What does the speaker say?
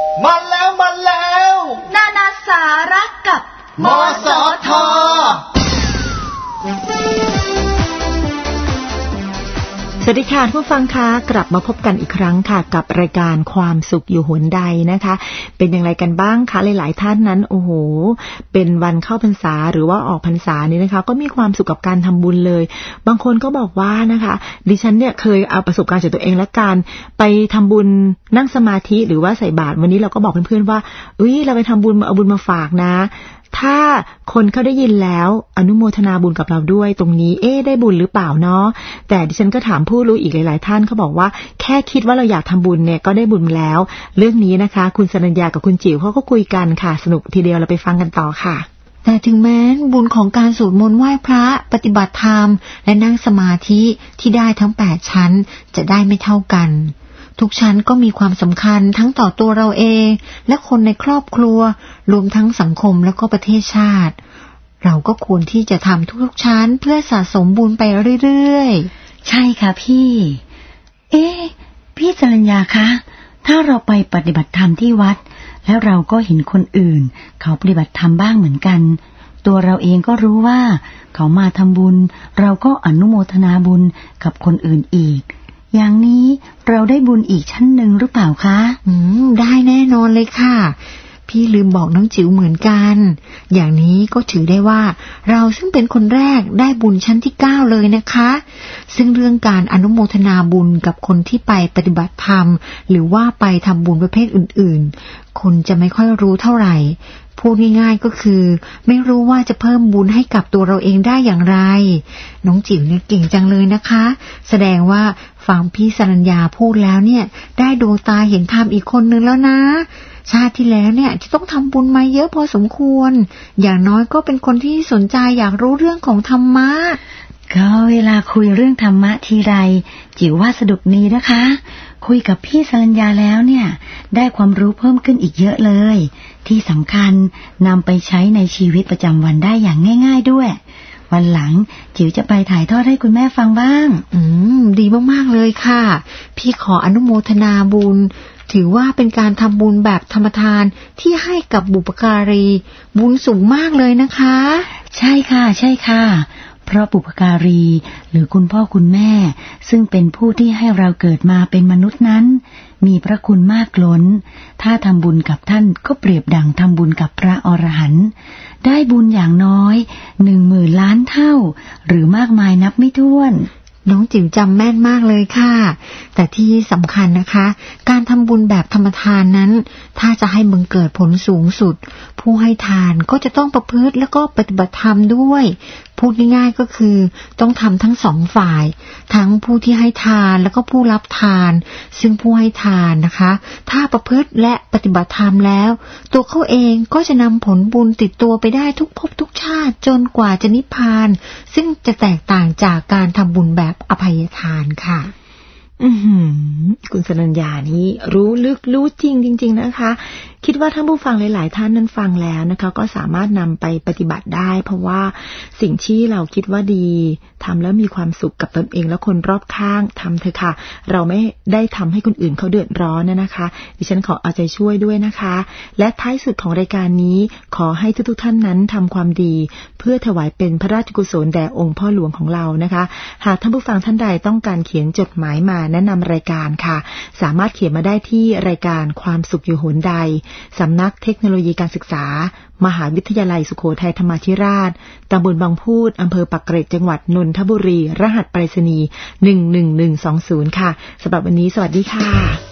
มาแล้วนานาสาระกับมสท. สวัสดีค่ะผู้ฟังคะกลับมาพบกันอีกครั้งค่ะกับรายการความสุขอยู่หนใดนะคะเป็นอย่างไรกันบ้างคะหลายๆท่านนั้นโอ้โหเป็นวันเข้าพรรษาหรือว่าออกพรรษานี่นะคะก็มีความสุขกับการทำบุญเลยบางคนก็บอกว่านะคะดิฉันเนี่ยเคยเอาประสบการณ์จากตัวเองและการไปทำบุญนั่งสมาธิหรือว่าใส่บาตรวันนี้เราก็บอกเพื่อนๆว่าเราไปทำบุญเอาบุญมาฝากนะถ้าคนเขาได้ยินแล้วอนุโมทนาบุญกับเราด้วยตรงนี้ได้บุญหรือเปล่าเนาะแต่ดิฉันก็ถามผู้รู้อีกหลายๆท่านเขาบอกว่าแค่คิดว่าเราอยากทำบุญเนี่ยก็ได้บุญแล้วเรื่องนี้นะคะคุณสรัญญากับคุณจิ๋วเขาก็คุยกันค่ะสนุกทีเดียวเราไปฟังกันต่อค่ะแต่ถึงแม้บุญของการสวดมนต์ไหว้พระปฏิบัติธรรมและนั่งสมาธิที่ได้ทั้ง8ชั้นจะได้ไม่เท่ากันทุกชั้นก็มีความสำคัญทั้งต่อตัวเราเองและคนในครอบครัวรวมทั้งสังคมและก็ประเทศชาติเราก็ควรที่จะทำทุกๆชั้นเพื่อสะสมบุญไปเรื่อยๆใช่ค่ะพี่พี่สรัญญาคะถ้าเราไปปฏิบัติธรรมที่วัดแล้วเราก็เห็นคนอื่นเขาปฏิบัติธรรมบ้างเหมือนกันตัวเราเองก็รู้ว่าเขามาทำบุญเราก็อนุโมทนาบุญกับคนอื่นอีกอย่างนี้เราได้บุญอีกชั้นหนึ่งหรือเปล่าคะได้แน่นอนเลยค่ะพี่ลืมบอกน้องจิ๋วเหมือนกันอย่างนี้ก็ถือได้ว่าเราซึ่งเป็นคนแรกได้บุญชั้นที่9เลยนะคะซึ่งเรื่องการอนุโมทนาบุญกับคนที่ไปปฏิบัติธรรมหรือว่าไปทำบุญประเภทอื่นๆคนจะไม่ค่อยรู้เท่าไหร่พูดง่ายๆก็คือไม่รู้ว่าจะเพิ่มบุญให้กับตัวเราเองได้อย่างไรน้องจิ๋วเนี่ยเก่งจังเลยนะคะแสดงว่าฟังพี่สรัญญาพูดแล้วเนี่ยได้ดวงตาเห็นธรรมอีกคนนึงแล้วนะชาติที่แล้วเนี่ยจะต้องทำบุญมาเยอะพอสมควรอย่างน้อยก็เป็นคนที่สนใจอยากรู้เรื่องของธรรมะก็เวลาคุยเรื่องธรรมะทีไรจิ๋วว่าสนุกดีนะคะคุยกับพี่สรัญญาแล้วเนี่ยได้ความรู้เพิ่มขึ้นอีกเยอะเลยที่สำคัญนำไปใช้ในชีวิตประจำวันได้อย่างง่ายๆด้วยวันหลังจิ๋วจะไปถ่ายทอดให้คุณแม่ฟังบ้างดีมากๆเลยค่ะพี่ขออนุโมทนาบุญถือว่าเป็นการทำบุญแบบธรรมทานที่ให้กับบุพการีบุญสูงมากเลยนะคะใช่ค่ะใช่ค่ะเพราะบุพการีหรือคุณพ่อคุณแม่ซึ่งเป็นผู้ที่ให้เราเกิดมาเป็นมนุษย์นั้นมีพระคุณมากล้นถ้าทำบุญกับท่านก็เปรียบดั่งทำบุญกับพระอรหันต์ได้บุญอย่างน้อย 10,000 ล้านเท่าหรือมากมายนับไม่ถ้วนน้องจิ๋วจำแม่นมากเลยค่ะแต่ที่สำคัญนะคะการทำบุญแบบธรรมทานนั้นถ้าจะให้บังเกิดผลสูงสุดผู้ให้ทานก็จะต้องประพฤติแล้วก็ปฏิบัติธรรมด้วยพูดง่ายๆก็คือต้องทำทั้งสองฝ่ายทั้งผู้ที่ให้ทานแล้วก็ผู้รับทานซึ่งผู้ให้ทานนะคะถ้าประพฤติและปฏิบัติธรรมแล้วตัวเขาเองก็จะนำผลบุญติดตัวไปได้ทุกภพทุกชาติจนกว่าจะนิพพานซึ่งจะแตกต่างจากการทำบุญแบบอภัยทานค่ะคุณสรัญญานี่รู้ลึกรู้จริงจริงๆนะคะคิดว่าท่านผู้ฟังหลายๆท่านนั้นฟังแล้วนะคะก็สามารถนำไปปฏิบัติได้เพราะว่าสิ่งที่เราคิดว่าดีทำแล้วมีความสุขกับตนเองและคนรอบข้างทำเถอะค่ะเราไม่ได้ทำให้คนอื่นเขาเดือดร้อนนะคะดิฉันขอเอาใจช่วยด้วยนะคะและท้ายสุดของรายการนี้ขอให้ทุกๆท่านนั้นทำความดีเพื่อถวายเป็นพระราชกุศลแด่องค์พ่อหลวงของเรานะคะหากท่านผู้ฟังท่านใดต้องการเขียนจดหมายมาแนะนำรายการค่ะสามารถเขียนมาได้ที่รายการความสุขอยู่หนใดสำนักเทคโนโลยีการศึกษามหาวิทยาลัยสุโขทัยธรรมาธิราชตำบลบางพูดอำเภอปักเกร็ดจังหวัดนนทบุรีรหัสไปรษณีย์11120ค่ะสำหรับวันนี้สวัสดีค่ะ